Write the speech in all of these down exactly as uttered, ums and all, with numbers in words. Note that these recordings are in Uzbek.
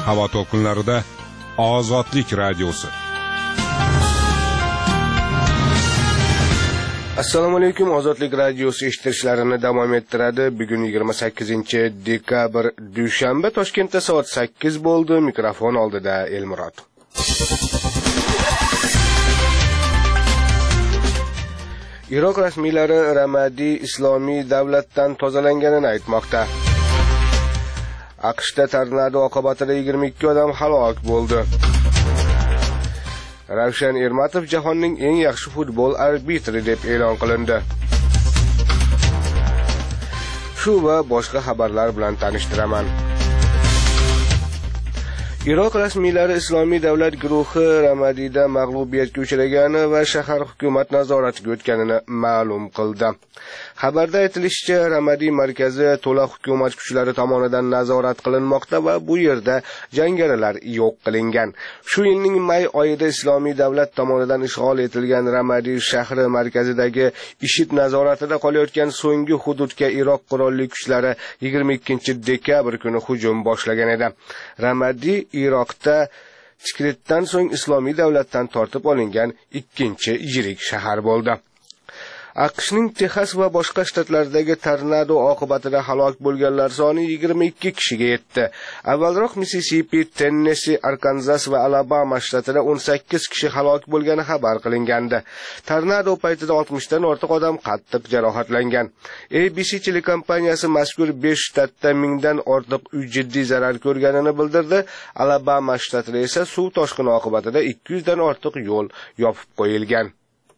Havo to'lqinlarida Ozodlik radiosi. Assalomu alaykum, Ozodlik radiosi eshittirishlarini davom ettiradi. Bugun yigirma sakkizinchi dekabr dushanba, Toshkentda soat sakkiz bo'ldi. Mikrofon oldida Elmurod. Iroq rasmiylari Ramadi islomiy davlatdan tozalanganini aytmoqda. AQShda tornado oqibatida yigirma ikki odam halok bo'ldi. Ravshan Ermatov jahonning eng yaxshi futbol arbitri deb e'lon qilindi. Shu va boshqa xabarlar bilan tanishtiraman. Iroq rasmiylari Islomiy davlat guruhi Ramadida mag'lubiyatga uchragani va shahar hukumat nazoratiga o'tganini ma'lum qildi. Xabarda aytilishicha, Ramadi markazi to'la hukumat kuchlari tomonidan nazorat qilinmoqda va bu yerda jangarilar yo'q qilingan. Shu yilning may oyida Islomiy davlat tomonidan ishg'ol etilgan Ramadi shahri markazidagi IShID nazoratida qolayotgan so'nggi hududga Iroq qurolli kuchlari yigirma ikkinchi dekabr kuni hujum boshlagan edi. Ramadi Iroqda Tikritdan so'ng Islomiy davlatdan tortib olingan ikkinchi yirik shahar bo'ldi. AQShning Texas va boshqa shtatlardagi tornado oqibatida halok bo'lganlar soni yigirma ikki kishiga yetdi. Avvalroq Mississippi, Tennessee, Arkansas va Alabama shtatida o'n sakkiz kishi halok bo'lgani xabar qilingandi. Tornado paytida oltmishdan ortiq odam qattiq jarohatlangan. A B C telekompaniyasi mazkur besh shtatda mingdan ortiq uy jiddiy zarar ko'rganini bildirdi. Alabama shtatida esa suv toshqini oqibatida ikki yuz dan ortiq yo'l yopib qo'yilgan.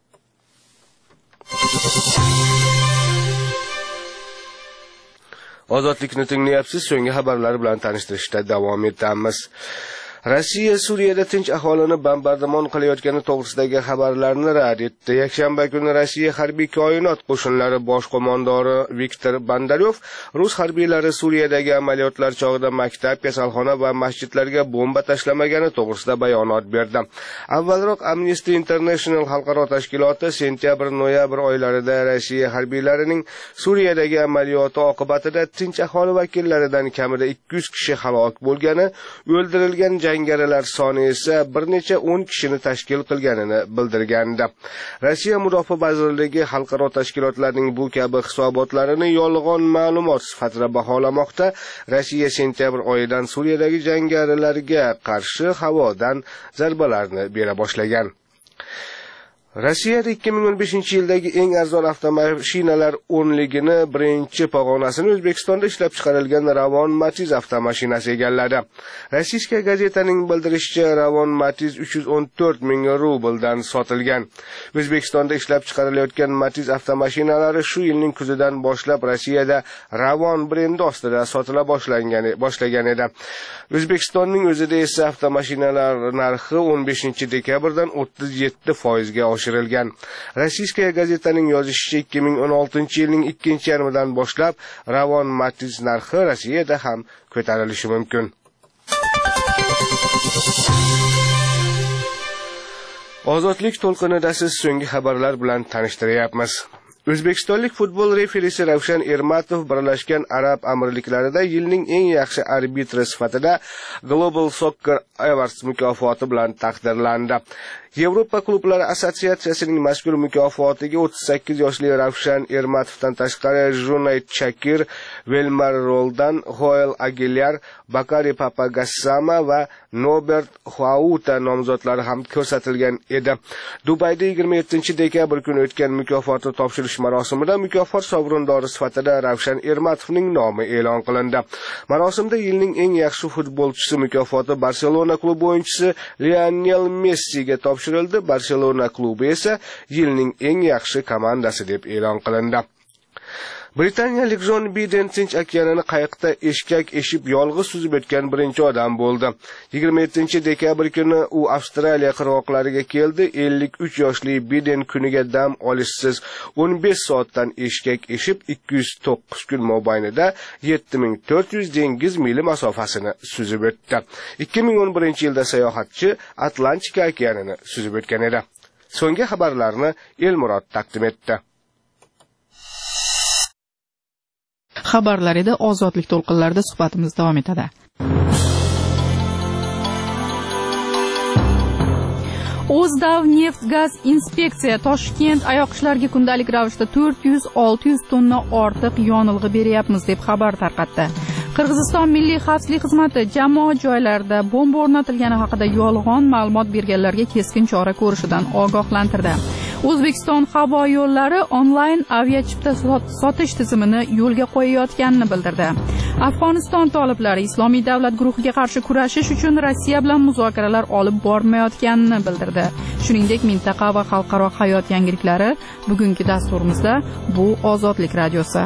Ozodlikni tinglayapsiz. So'nggi xabarlar bilan tanishtirishda davom etamiz. Rossiya Suriyada tinch aholini bombardimon qilayotgani to'g'risidagi xabarlarni rad etdi. Yakshanba kuni Rossiya harbiy koinot qo'shinlari bosh qo'mondoni Viktor Bondaryov rus harbiylari Suriyadagi amaliyotlar chog'ida maktab, kasalxona va masjidlarga bomba tashlamagani to'g'risida bayonot berdi. Avvalroq Amnesty International xalqaro tashkiloti sentyabr-noyabr oylarida Rossiya harbiylarining Suriyadagi amaliyoti oqibatida tinch aholi vakillaridan kamida ikki yuz kishi halok bo'lgani, o'ldirilgan jangarilar soni esa bir necha o'n kishini tashkil qilganini bildirgandi. Rossiya Mudofaa vazirligi xalqaro tashkilotlarning bu kabi hisobotlarini yolg'on ma'lumot sifatida baholamoqda. Rossiya sentyabr oyidan Suriyadagi jangarilarga qarshi havodan zarbalarni bera boshlagan. Rossiyada ikki ming o'n beshinchi yildagi eng arzon avtomashinalar o'nligini birinchi pog'onasini O'zbekistonda ishlab chiqarilgan Ravon Matiz avtomashinasi egalladi. Rossiyska gazetaning bildirishicha, Ravon Matiz uch yuz o'n to'rt ming rubldan sotilgan. O'zbekistonda ishlab chiqarilayotgan Matiz avtomashinalari shu yilning kuzidan boshlab Rossiyada Ravon brendi ostida sotila boshlagan boshlagan edi. O'zbekistonning o'zida esa avtomashinalar narxi o'n beshinchi dekabrdan o'ttiz yetti foizga oshdi. Rossiyska gazetaning yozishicha, ikki ming o'n oltinchi yilning ikkinchi yarmidan boshlab Ravon Matiz narxi Rossiyada ham ko'tarilishi mumkin. Ozodlik to'lqinida siz so'nggi xabarlar bilan tanishtiryapmiz. O'zbekistonlik futbol referisi Ravshan Ermatov Birlashgan Arab Amirliklarida yilning eng yaxshi arbitri sifatida Global Soccer Awards mukofoti bilan taqdirlandi. Yevropa klublari assotsiatsiyasining mazkur mukofotiga o'ttiz sakkiz yoshli Ravshan Ermatovdan tashqari Junayt Shakir, Velmar Roldan, Joel Aguilar, Bakari Papagassama va Norbert Hauta nomzodlari ham ko'rsatilgan edi. Dubayda yigirma yettinchi dekabr kuni o'tgan mukofotni topshirish marosimida mukofot sovrindori sifatida Ravshan Ermatovning nomi e'lon qilindi. Marosimda yilning eng yaxshi futbolchisi mukofoti Barselona klubi o'yinchisi Lionel Messiga topshirildi. Barselona klubi esa yilning eng yaxshi komandasi deb e'lon qilindi. Britaniyalik Jon Biden Tinch okeanini qayiqda eshkak eshib yolg'iz suzib o'tgan birinchi odam bo'ldi. yigirma yettinchi dekabr kuni u Avstraliya qirg'oqlariga keldi. ellik uch yoshli Biden kuniga dam olishsiz o'n besh soatdan eshkak eshib ikki yuz to'qqiz kun mobaynida yetti ming to'rt yuz dengiz mili masofasini suzib o'tdi. ikki ming o'n birinchi yilda sayohatchi Atlantika okeanini suzib o'tgan edi. So'nggi xabarlarni Elmurod taqdim etdi. Xabarlar edi. Ozodlik to'lqinlarida suhbatimiz davom etadi. O'zdavneftgaz inspeksiya Toshkent oyoq ishlariga kundalik ravishda to'rt yuz olti yuz tonna ortiq yonilg'i beryapmiz deb xabar tarqatdi. Qirg'iziston Milliy xavfsizlik xizmati jamoat joylarida bomba o'rnatilgani haqida yolg'on ma'lumot berganlarga keskin chora ko'rishidan ogohlantirdi. O'zbekiston havo yo'llari onlayn aviachipta sotish tizimini yo'lga qo'yayotganini bildirdi. Afg'oniston toliblari Islomiy davlat guruhiga qarshi kurashish uchun Rossiya bilan muzokaralar olib bormayotganini bildirdi. Shuningdek, mintaqa va xalqaro hayot yangiliklari bugungi dasturimizda bu Ozodlik radiosi.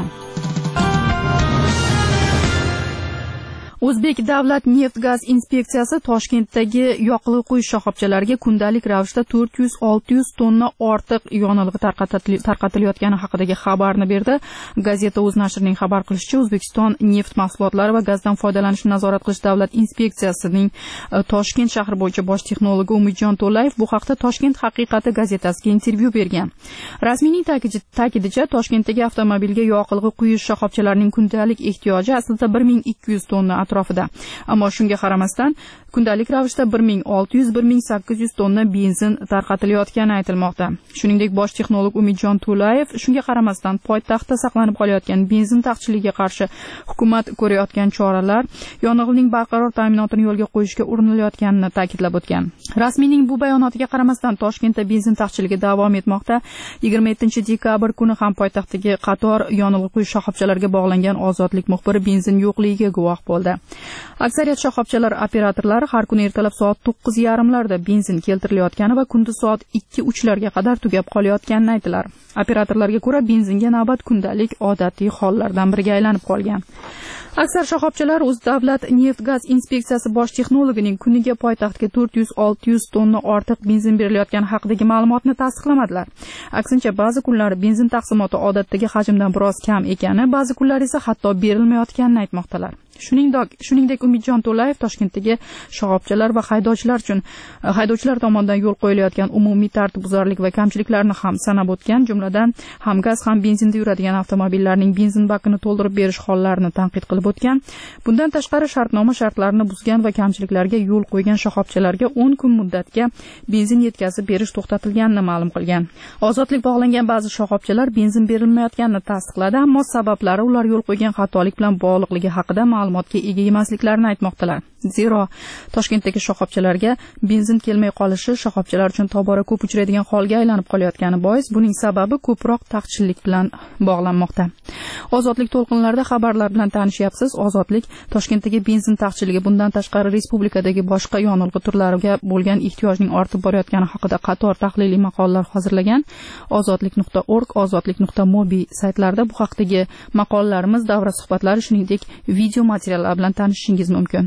O'zbek davlat neft-gaz inspeksiyasi Toshkentdagi yoqilg'i quyish shoxobchalariga kundalik ravishda to'rt yuz olti yuz tonna ortiq yonilg'i tarqatilayotgani haqidagi xabarni berdi. Gazeta o'z nashrining xabar qilishicha, O'zbekiston neft mahsulotlari va gazdan foydalanishni nazorat qilish davlat inspeksiyasining Toshkent shahri bo'yicha bosh texnologi Umidjon To'layev bu haqda Toshkent haqiqati gazetasiga intervyu bergan. Rasmiyning ta'kidicha, Toshkentdagi avtomobilga yoqilg'i quyish shoxobchalarining kundalik ehtiyoji aslida bir ming ikki yuz tonna atrofida. Ammo shunga qaramasdan kundalik ravishda bir ming olti yuz bir ming sakkiz yuz tonna benzin tarqatilayotgani aytilmoqda. Shuningdek, bosh texnolog Umidjon To'layev shunga qaramasdan poytaxtda saqlanib qolayotgan benzin taqchilligiga qarshi hukumat ko'rayotgan choralar yonilg'ining barqaror ta'minotini yo'lga qo'yishga urinilayotganini ta'kidlab o'tgan. Rasmiyning bu bayonotiga qaramasdan Toshkentda benzin taqchilligi davom etmoqda. yigirma yettinchi dekabr kuni ham poytaxtdagi qator yonilg'i quyish shoxobchalariga bog'langan Ozodlik muxbiri benzin yo'qligiga guvoh bo'ldi. Aksariyat shoxobchalar operatorlari har kuni ertalab soat to'qqiz yarim larda benzin keltirilayotgani va kunduz soat ikki uch larga qadar tugab qolayotganini aytilar. Operatorlarga ko'ra, benzinga navbat kundalik odatiy hollardan biriga aylanib qolgan. Aksar shoxobchalar o'z davlat neft-gaz inspeksiyasi bosh texnologining kuniga poytaxtga to'rt yuz olti yuz tonna ortiq benzin berilayotgani haqidagi ma'lumotni tasdiqlamadilar. Aksincha, ba'zi kunlar benzin taqsimoti odatdagi hajmdan biroz kam ekani, ba'zi kunlar esa hatto berilmayotganini aytmoqdalar. Shuningdek, shuningdek Umidjon To'layev Toshkentdagi shoxobchalar va haydovchilar uchun haydovchilar tomonidan yo'l qo'yilayotgan umumiy tartibbuzarlik va kamchiliklarni ham sanab o'tgan, jumladan ham gaz ham benzinda yuradigan avtomobillarning benzin bakini to'ldirib berish hollarini tanqid qilib o'tgan. Bundan tashqari, shartnoma shartlarini buzgan va kamchiliklarga yo'l qo'ygan shoxobchalarga o'n kun muddatga benzin yetkazib berish to'xtatilganini ma'lum qilgan. Ozodlik bog'langan ba'zi shoxobchalar benzin berilmayotganini tasdiqladi, ammo sabablari ular yo'l qo'ygan xatolik bilan bog'liqligi haqida ma'lumotga ega emasliklarini aytmoqdalar. Zero Toshkentdagi shoxobchalarga benzin kelmay qolishi shoxobchalar uchun tobora ko'p uchraydigan holga aylanib qolayotgani bois, buning sababi ko'proq taqchillik bilan bog'lanmoqda. Ozodlik to'lqinlarida xabarlar bilan tanishyapsiz. Ozodlik Toshkentdagi benzin taqchilligi, bundan tashqari respublikadagi boshqa yonilg'i turlariga bo'lgan ehtiyojning ortib borayotgani haqida qator tahliliy maqolalar hozirlagan. ozodlik nuqta org, ozodlik nuqta mobi saytlarida bu haqdagi maqolalarimiz, davra suhbatlari, shuningdek video materiallar bilan tanishishingiz mumkin.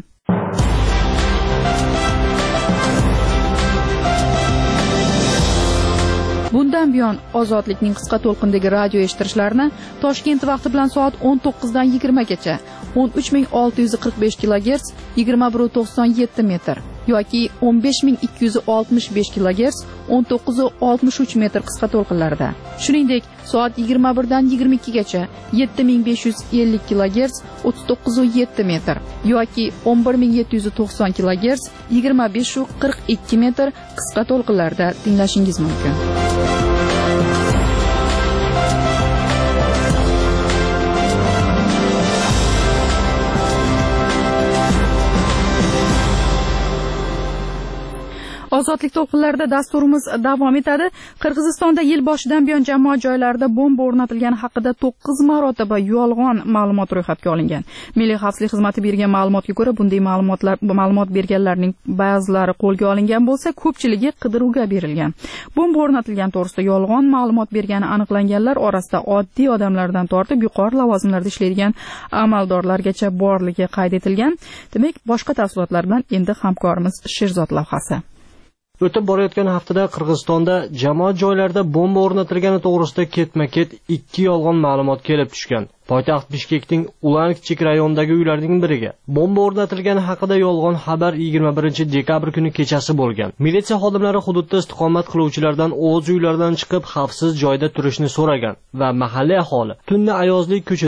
Bundan buyon Ozodlikning qisqa to'lqindagi radio eshittirishlarini Toshkent vaqti bilan soat o'n to'qqizdan yigirma gacha o'n uch ming olti yuz qirq besh kilogerts yigirma bir nuqta to'qson yetti metr yoki o'n besh ming ikki yuz oltmish besh kilogerts o'n to'qqiz nuqta oltmish uch metr qisqa to'lqinlarida. Shuningdek, soat yigirma birdan yigirma ikki gacha yetti ming besh yuz ellik kilogerts o'ttiz to'qqiz nuqta yetti metr yoki o'n bir ming yetti yuz to'qson kilogerts yigirma besh nuqta qirq ikki metr qisqa to'lqinlarda tinglashingiz mumkin. Ozodlik to'lqinlarida dasturimiz davom etadi. Qirg'izistonda yil boshidan buyon jamoat joylarida bomba o'rnatilgani haqida to'qqiz marotaba yolg'on ma'lumot ro'yxatga olingan. Milliy xavfsizlik xizmati bergan ma'lumotga ko'ra, bunday ma'lumotlar ma'lumot berganlarning ba'zilari qo'lga olingan bo'lsa, ko'pchiligi qidiruvga berilgan. Bomba o'rnatilgani to'g'risida yolg'on ma'lumot bergani aniqlanganlar orasida oddiy odamlardan tortib yuqori lavozimlarda ishlaydigan amaldorlargacha borligi qayd etilgan. Demak, boshqa tafsilotlar bilan endi hamkorimiz Sherzod lavhasi. O'tib borayotgan haftada Qirg'izistonda jamoat joylarida bomba o'rnatilgani to'g'risida ketma-ket ikki yolg'on ma'lumot kelib tushgan. Poytaxt Bishkekning Ulanchik rayonidagi uylarning biriga bomba o'rnatilgani haqida yolg'on xabar yigirma birinchi dekabr kuni kechasi bo'lgan. Militsiya xodimlari hududda istiqomat qiluvchilardan o'z uylaridan chiqib xavfsiz joyda turishni so'ragan va mahalliy aholi tunda ayozli ko'cha